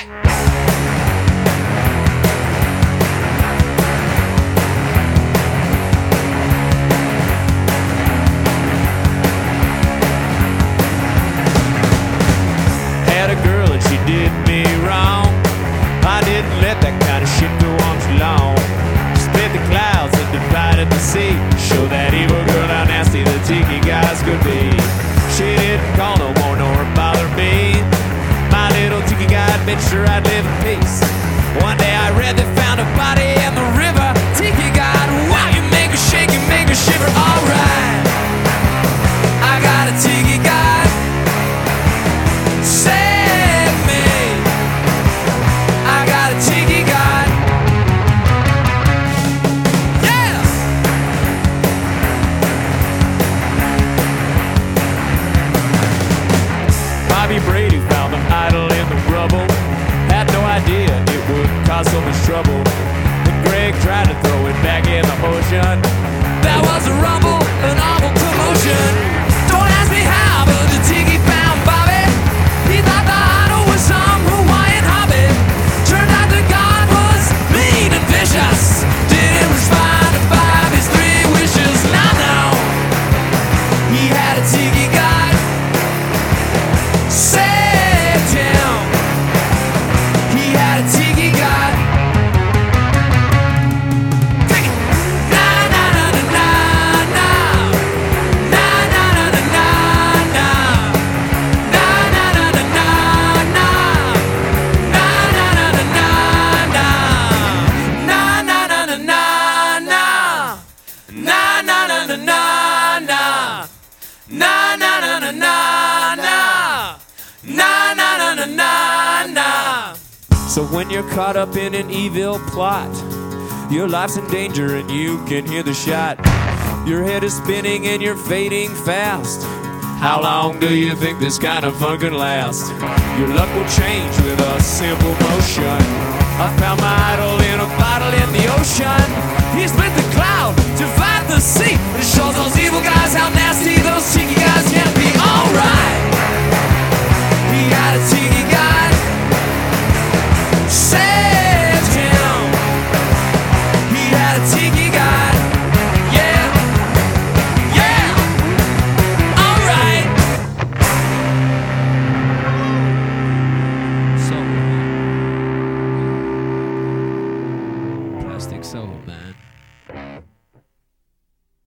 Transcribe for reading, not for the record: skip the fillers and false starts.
Had a girl and she did me wrong. I didn't let that kind of shit go on too long. Split the clouds and divided the sea. Show that evil girl how nasty the tiki guys could be. She didn't call no more nor bother me. My little tiki guide made sure I'd live in peace. One day I read they found a body in the river. Tiki guide, wow, you make me shake, you make me shiver. Alright, I got a tiki guide. Save me, I got a tiki guide. Yeah! Bobby Brady found an idol in the rubble. Had no idea it would cause so much trouble. When Greg tried to throw it back in the ocean, there was a rumble, an awful commotion. Don't ask me how, but the tiki found Bobby. He thought the idol was some Hawaiian hobby. Turned out the god was mean and vicious. Didn't respond to Bobby's 3 wishes. Now, he had a tiki god. Saved him. He had a tiki god. Take it. Na na na na na na. Na na na na na na. Na na na na na na. Na na na na na na. Na na na na na na. Na na na na na na. Na na na na na na. Na na na na na na. So when you're caught up in an evil plot, your life's in danger and you can hear the shot. Your head is spinning and you're fading fast. How long do you think this kind of fun can last? Your luck will change with a simple motion. I found my idol in a bottle in the ocean. He split the cloud, divided the sea. It shows those evil guys how nasty those tiki